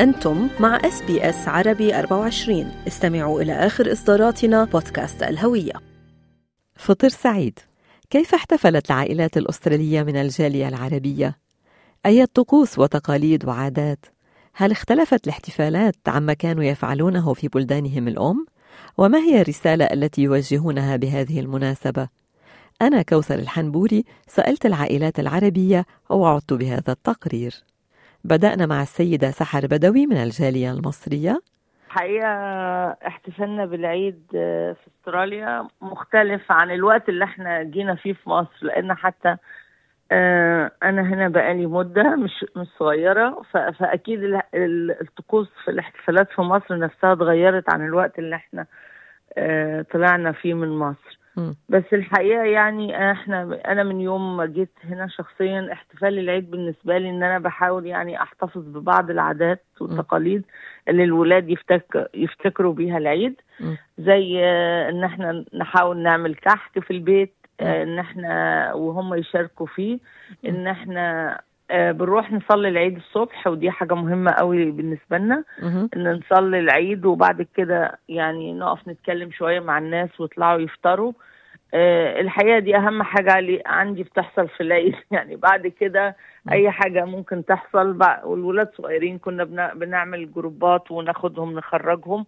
أنتم مع SBS عربي 24. استمعوا إلى آخر إصداراتنا بودكاست الهوية. فطر سعيد. كيف احتفلت العائلات الأسترالية من الجالية العربية؟ أي طقوس وتقاليد وعادات؟ هل اختلفت الاحتفالات عما كانوا يفعلونه في بلدانهم الأم؟ وما هي الرسالة التي يوجهونها بهذه المناسبة؟ أنا كوثر الحنبوري سألت العائلات العربية ووعدت بهذا التقرير. بدأنا مع السيدة سحر بدوي من الجالية المصرية. حقيقة احتفالنا بالعيد في استراليا مختلف عن الوقت اللي احنا جينا فيه في مصر، لأن حتى أنا هنا بقالي مدة مش صغيرة، فأكيد الطقوس في الاحتفالات في مصر نفسها اتغيرت عن الوقت اللي احنا طلعنا فيه من مصر. بس الحقيقة يعني أنا من يوم ما جيت هنا شخصيا احتفال العيد بالنسبة لي إن أنا بحاول يعني أحتفظ ببعض العادات والتقاليد اللي الولاد يفتكروا بيها العيد، زي إن احنا نحاول نعمل كحك في البيت، إن احنا وهم يشاركوا فيه، إن احنا بنروح نصلي العيد الصبح، ودي حاجة مهمة قوي بالنسبة لنا، ان نصلي العيد وبعد كده يعني نقف نتكلم شوية مع الناس ويطلعوا يفطروا. الحقيقة دي اهم حاجة عندي بتحصل في العيد. يعني بعد كده اي حاجة ممكن تحصل والولاد صغيرين كنا بنعمل جروبات وناخدهم نخرجهم،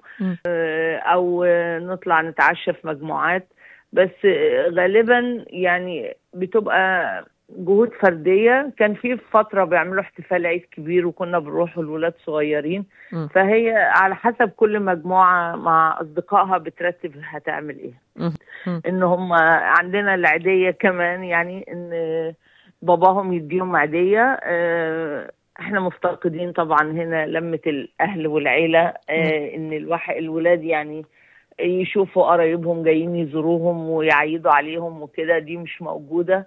او نطلع نتعشى في مجموعات، بس غالبا يعني بتبقى جهود فردية. كان في فترة بيعملوا احتفال عيد كبير وكنا بنروح الولاد صغيرين، فهي على حسب كل مجموعة مع أصدقائها بترتب هتعمل ايه. ان هم عندنا العيدية كمان، يعني ان باباهم يديهم عيدية. احنا مفتقدين طبعا هنا لمة الأهل والعيلة، ان الولاد يعني يشوفوا قرايبهم جايين يزوروهم ويعيدوا عليهم وكده، دي مش موجودة.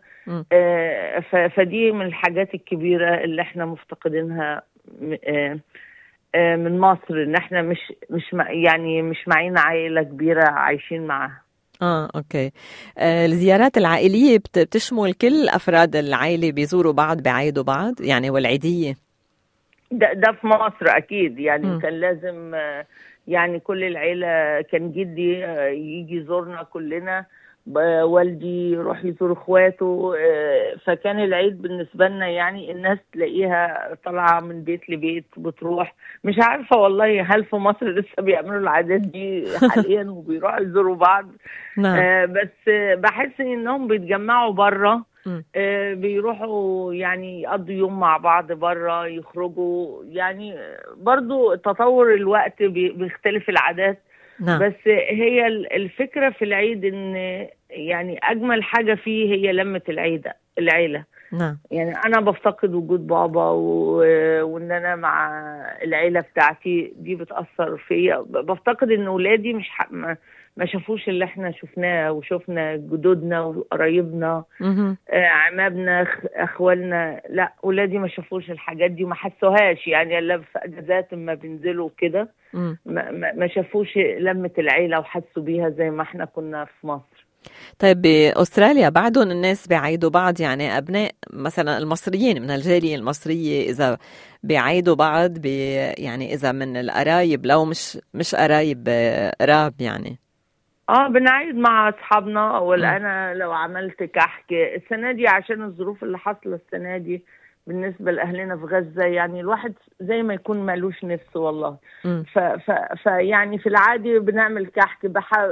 فدي من الحاجات الكبيرة اللي احنا مفتقدينها من مصر، ان احنا مش معينا عائلة كبيرة عايشين معها. اوكي. الزيارات العائلية بتشمل كل أفراد العائلة بيزوروا بعض بيعيدوا بعض يعني، والعيدية ده في مصر أكيد يعني. كان لازم يعني كل العيلة، كان جدي يجي يزورنا كلنا، والدي يروح يزور اخواته، فكان العيد بالنسبة لنا يعني الناس تلاقيها طالعة من بيت لبيت بتروح. مش عارفة والله هل في مصر لسه بيعملوا العادات دي حاليا وبيروحوا يزوروا بعض. بس بحس انهم بيتجمعوا بره، بيروحوا يعني يقضوا يوم مع بعض بره، يخرجوا يعني. برضو تطور الوقت بيختلف العادات. بس هي الفكرة في العيد ان يعني اجمل حاجة فيه هي لمة العيلة. يعني انا بفتقد وجود بابا وان انا مع العيلة بتاعتي، دي بتأثر فيا. بفتقد ان ولادي ما شافوش اللي احنا شفناه، وشفنا جدودنا وقرايبنا، عمامنا، اخوالنا. لا، ولادي ما شافوش الحاجات دي وما حسوهاش، يعني الا في اجازات ما بينزلوا كده ما شافوش لمة العيلة وحسوا بيها زي ما احنا كنا في مصر. طيب بأستراليا بعدهم الناس بيعيدوا بعض، يعني أبناء مثلا المصريين من الجالية المصرية إذا بيعيدوا بعض يعني إذا من القرايب لو مش قرايب قراب يعني. بنعيد مع أصحابنا. أنا لو عملت كحك السنة دي عشان الظروف اللي حصلت السنة دي بالنسبة لأهلنا في غزة، يعني الواحد زي ما يكون مالوش نفس والله. يعني في العادي بنعمل كحك،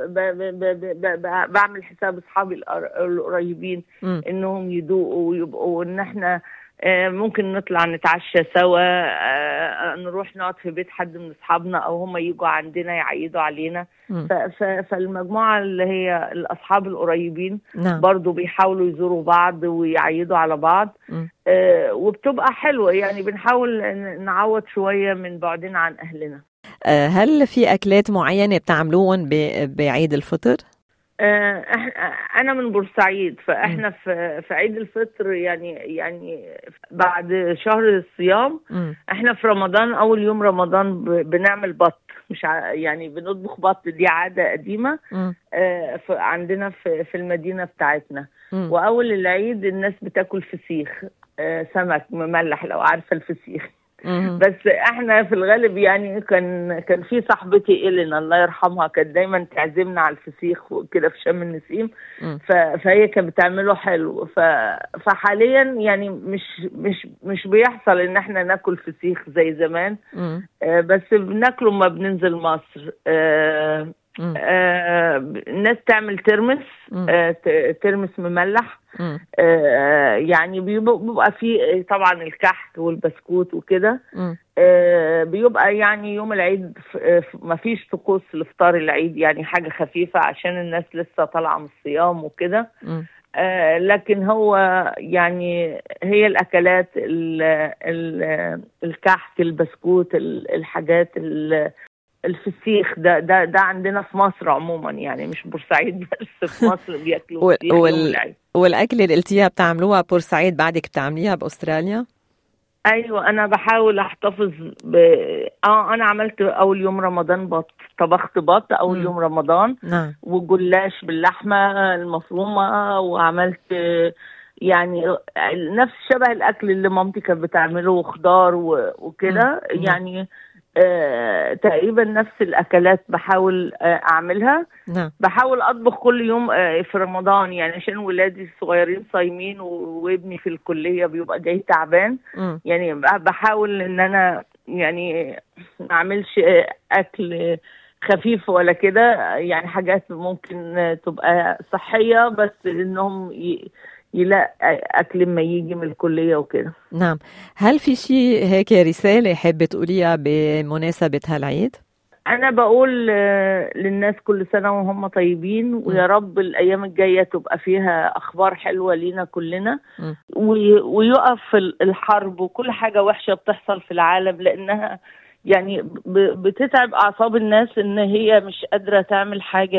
بعمل حساب أصحابي القريبين إنهم يدوقوا ويبقوا، إن احنا ممكن نطلع نتعشى سوا، نروح نقعد في بيت حد من أصحابنا، أو هم يجوا عندنا يعيدوا علينا. فالمجموعة اللي هي الأصحاب القريبين برضو بيحاولوا يزوروا بعض ويعيدوا على بعض، وبتبقى حلوة يعني. بنحاول نعوض شوية من بعدين عن أهلنا. هل في أكلات معينة بتعملوهم بعيد الفطر؟ أنا من بورسعيد، فإحنا في عيد الفطر يعني بعد شهر الصيام، إحنا في رمضان أول يوم رمضان بنعمل بط، مش يعني بنطبخ بط. دي عادة قديمة عندنا في المدينة بتاعتنا. وأول العيد الناس بتاكل فسيخ، سمك مملح، لو عارفة الفسيخ. بس احنا في الغالب يعني كان في صاحبتي إلينا الله يرحمها كانت دايما تعزمنا على الفسيخ وكده في شم النسيم. فهي كانت بتعمله حلو. فحاليا يعني مش بيحصل ان احنا ناكل فسيخ زي زمان. بس بناكله ما بننزل مصر. الناس تعمل ترمس مملح. يعني بيبقى فيه طبعا الكحك والبسكوت وكده. بيبقى يعني يوم العيد ما فيش طقوس لفطار العيد، يعني حاجة خفيفة عشان الناس لسه طالعة من الصيام وكده. لكن هو يعني هي الأكلات الكحك البسكوت الحاجات الفسيخ ده عندنا في مصر عموما، يعني مش بورسعيد بس، في مصر بياكلوا فسيخ يوم العيد. والأكل اللي قلتيها بتعملوها بورسعيد بعدك بتعمليها بأستراليا؟ ايوه انا بحاول احتفظ انا عملت اول يوم رمضان طبخت بط اول يوم رمضان. وجلاش باللحمه المفرومه، وعملت يعني نفس شبه الاكل اللي مامتي كانت بتعمله وخضار وكده. يعني تقريبا نفس الاكلات بحاول اعملها. بحاول اطبخ كل يوم في رمضان، يعني عشان ولادي الصغيرين صايمين وابني في الكليه بيبقى جاي تعبان. يعني بحاول ان انا يعني ما اعملش اكل خفيف ولا كده، يعني حاجات ممكن تبقى صحيه بس انهم يلاقي أكل ما يجي من الكلية وكده. نعم. هل في شيء هيك رسالة حابة تقوليها بمناسبة هالعيد؟ أنا بقول للناس كل سنة وهم طيبين، ويا رب الأيام الجاية تبقى فيها أخبار حلوة لينا كلنا، ويقف الحرب وكل حاجة وحشة بتحصل في العالم، لأنها يعني بتتعب أعصاب الناس إن هي مش قادرة تعمل حاجة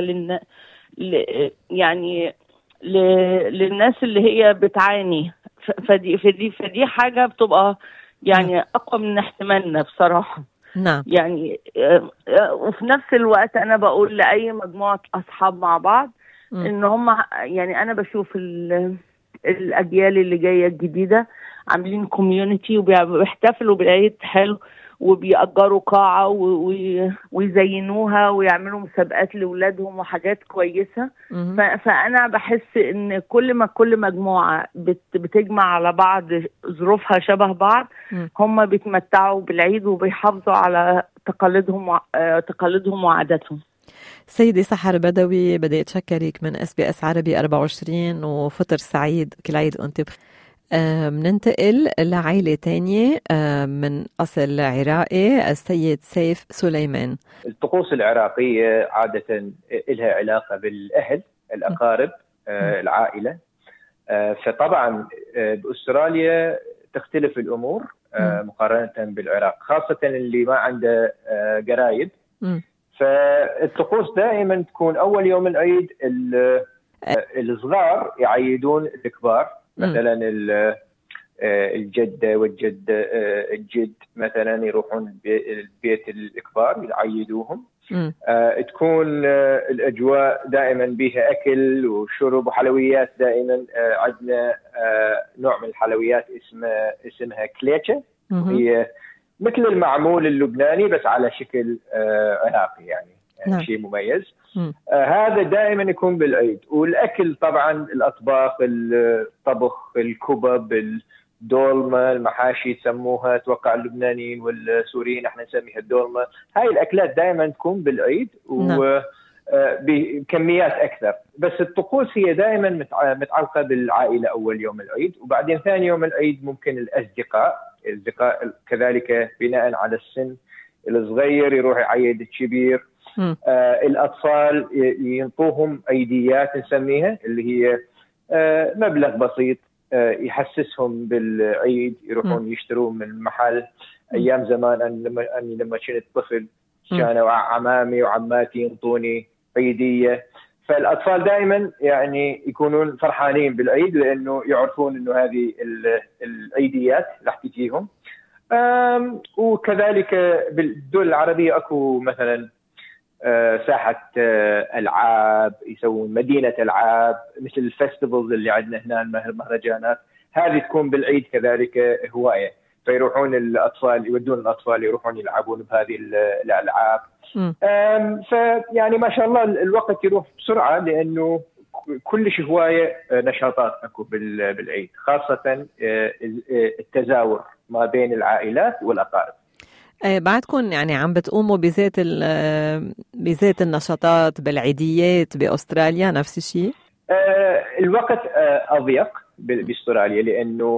يعني للناس اللي هي بتعاني. فدي حاجة بتبقى يعني أقوى من احتمالنا بصراحة. نعم. يعني وفي نفس الوقت أنا بقول لأي مجموعة أصحاب مع بعض إن هم يعني أنا بشوف الأجيال اللي جاية الجديدة عاملين كوميونيتي وبيحتفلوا بالعيد حلو، وبيأجروا قاعة ويزينوها ويعملوا مسابقات لأولادهم وحاجات كويسة. فأنا بحس إن كل مجموعة بتجمع على بعض ظروفها شبه بعض، هم بيتمتعوا بالعيد وبيحافظوا على تقاليدهم وعاداتهم. سيدي سحر بدوي، بدي أتشكرك من SBS عربي 24 وفطر سعيد، كل عيد وأنت بخير. مننتقل لعائلة تانية من أصل عراقي، السيد سيف سليمان. الطقوس العراقية عادة لها علاقة بالأهل الأقارب العائلة. فطبعا بأستراليا تختلف الأمور مقارنة بالعراق، خاصة اللي ما عنده قرايب. فالطقوس دائما تكون أول يوم العيد الصغار يعيدون الكبار، مثلا الجدة والجد الجد مثلا يروحون بيت الكبار يعيدوهم. تكون الأجواء دائما بها أكل وشرب وحلويات. دائما عندنا نوع من الحلويات اسمها كليتشة، هي مثل المعمول اللبناني بس على شكل عراقي، يعني شيء مميز. هذا دائما يكون بالعيد. والأكل طبعا الأطباق، الطبخ، الكبب، الدولمة، المحاشي يسموها، توقع اللبنانيين والسوريين احنا نسميها الدولمة. هاي الأكلات دائما تكون بالعيد وبكميات أكثر. بس الطقوس هي دائما متعلقة بالعائلة أول يوم العيد، وبعدين ثاني يوم العيد ممكن الأصدقاء كذلك بناء على السن. الصغير يروح يعيد الكبير. الأطفال ينطوهم أيديات نسميها، اللي هي مبلغ بسيط يحسسهم بالعيد، يروحون يشترون من المحل. أيام زمان أني لما كنت طفل كانوا عمامي وعماتي ينطوني عيدية. فالأطفال دائما يعني يكونون فرحانين بالعيد لأنه يعرفون أنه هذه العيديات راح تجيهم. وكذلك بالدول العربية أكو مثلا ساحة ألعاب، يسوون مدينة ألعاب مثل الفستيفالز اللي عندنا هنا، المهرجانات هذه تكون بالعيد كذلك هواية. فيروحون الأطفال يودون الأطفال يروحون يلعبون بهذه الألعاب. فيعني ما شاء الله الوقت يروح بسرعة، لأنه كلش هواية نشاطات أكو بالعيد، خاصة التزاور ما بين العائلات والأقارب. بعدكم يعني عم بتقوموا بذات النشاطات بالعيديات بأستراليا نفس الشيء؟ الوقت أضيق باستراليا، لأنه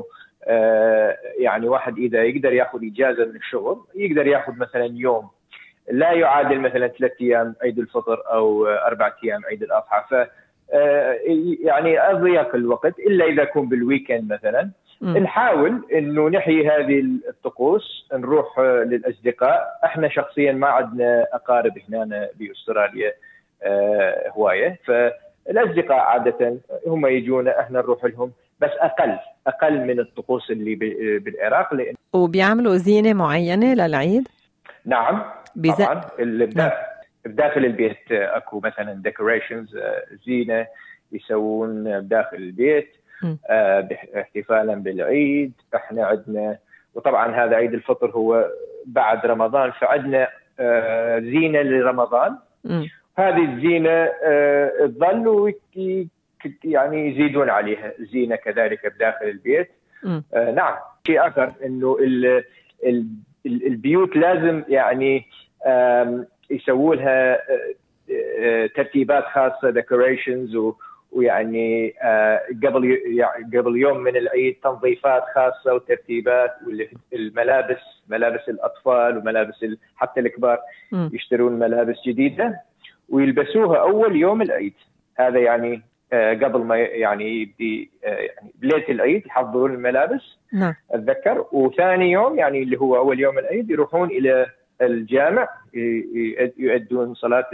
يعني واحد إذا يقدر يأخذ إجازة من الشغل يقدر يأخذ مثلا يوم لا يعادل مثلا 3 أيام عيد الفطر أو 4 أيام عيد الأضحى. ف يعني أضيق الوقت إلا إذا يكون بالويكند مثلا. نحاول إنه نحيي هذه الطقوس، نروح للأصدقاء. إحنا شخصيا ما عندنا أقارب هنا بأستراليا هواية، فالأصدقاء عادة هم يجونا، إحنا نروح لهم، بس أقل من الطقوس اللي بالعراق. لأن وبيعملوا زينة معينة للعيد؟ نعم طبعا. بداخل البيت اكو مثلا decorations، زينة يسوون بداخل البيت احتفالا بالعيد. احنا عندنا، وطبعا هذا عيد الفطر هو بعد رمضان، فعندنا زينة لرمضان. هذه الزينة تظل يعني يزيدون عليها زينة كذلك بداخل البيت. نعم. شيء آخر إنه البيوت لازم يعني يسووا لها ترتيبات خاصة decorations، ويعني قبل يوم من العيد تنظيفات خاصة وترتيبات. ملابس الأطفال وملابس حتى الكبار يشترون ملابس جديدة ويلبسوها أول يوم العيد. هذا يعني قبل ما يعني يبدي يعني بليلة العيد يحضرون الملابس. نعم. أتذكر. وثاني يوم يعني اللي هو أول يوم العيد يروحون إلى الجامع يؤدون صلاة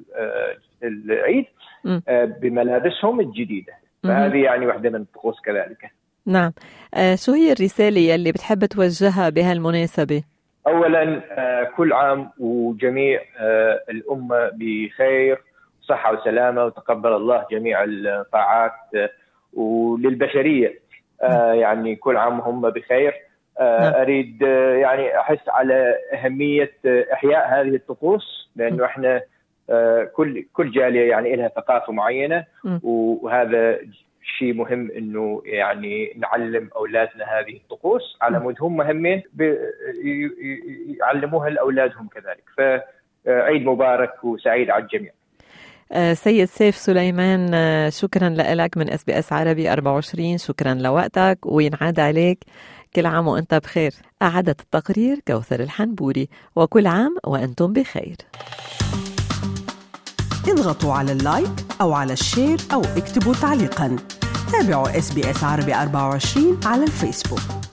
العيد بملابسهم الجديدة. فهذه يعني واحدة من الطقوس كذلك. نعم. شو هي الرسالة اللي بتحب توجهها بهالمناسبة؟ أولا كل عام وجميع الأمة بخير، صحة وسلامة، وتقبل الله جميع الطاعات، وللبشرية يعني كل عام هم بخير. أريد يعني أحس على أهمية إحياء هذه الطقوس، لأنه إحنا كل جالية يعني لها ثقافة معينة، وهذا شيء مهم إنه يعني نعلم أولادنا هذه الطقوس على مود هم مهمين يعلموها لأولادهم كذلك. فعيد مبارك وسعيد على الجميع. سيد سيف سليمان، شكرا لك من SBS عربي 24. شكرا لوقتك وينعاد عليك. كل عام وأنت بخير. أعدت التقرير كوثر الحنبوري، وكل عام وأنتم بخير. اضغطوا على اللايك أو على الشير أو اكتبوا تعليقا. تابعوا SBS عربي 24 على الفيسبوك.